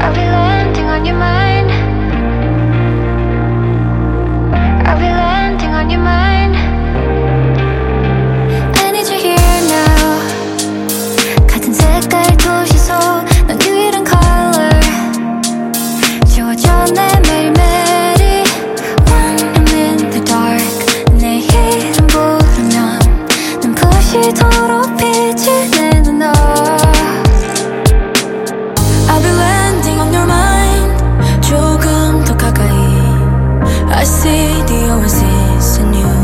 I'll be landing on your mind. I'll be landing on your mind. I need you here now. 같은 색깔 도시 속 넌 유일한 color. 지워져 내 매일매일이 When I'm in the dark. 내 이름 부르면 눈부시도록 빛을 내는 너. I'll be landing on your mind. 조금 더 가까이. I see the oasis in you.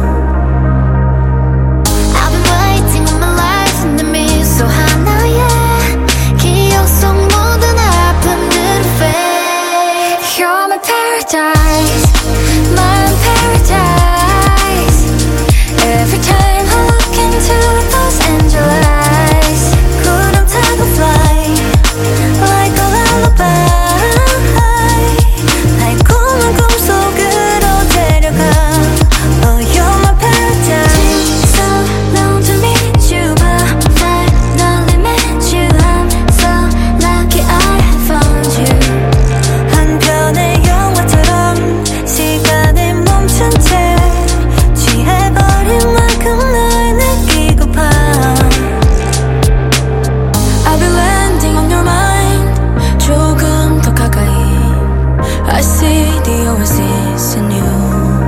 I've been waiting all my life in the 미소 하나에 기억 속 모든 아픔들을 fade. You're my paradise, my paradise. Every time I look into those angel eyes, 구름 타고 fly like a lullaby. 달콤한 꿈속으로 데려가. Oh, you're my paradise. So long to meet you, but finally met you. I'm so lucky I have found you. 한 편의 영화처럼 시간이 멈춘 채 취해버릴 만큼 널 느끼고파. I'll be landing on your mind. 조금 더 가까이. I see the oasis in you.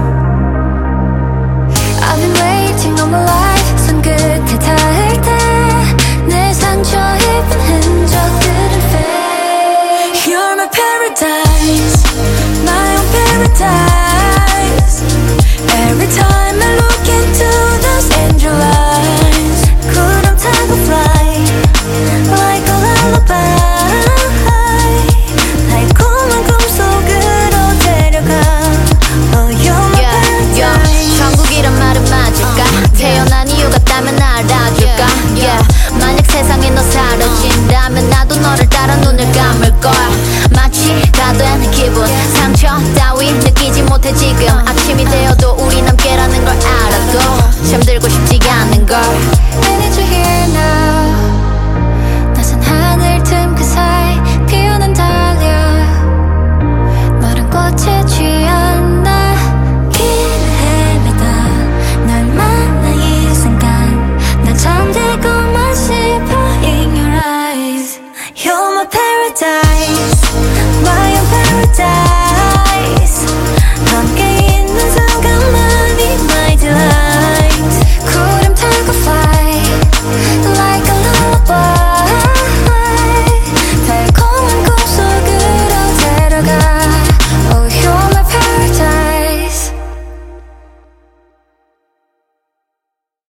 I've been waiting all my life. 손끝에 닿을 때 내 상처 입은 흔적들은 fade. You're my paradise, my own paradise. Every time I look into those angel eyes, 구름 타고 fly like a lullaby. 달콤한 꿈속으로 데려가. Oh, you're my paradise. 천국이란 말은 맞을까? 태어난 이유 같다면 알아줄까? 만약 세상에 너 사라진다면 나도 너를 따라 눈을 감을 거야. 마치 다 된 기분, 상처 따위 느끼지 못해 지금. 아침이 되어도 우린 함께라는 걸 알아도 잠들고 싶지 않은 걸. I need you here now. 낮은 하늘 틈 그 사이 피어난 달려. 너란 꽃에 취한 나 길을 헤매다 널 만나 이 순간 난 잠들고만 싶어 in your eyes. You're my paradise.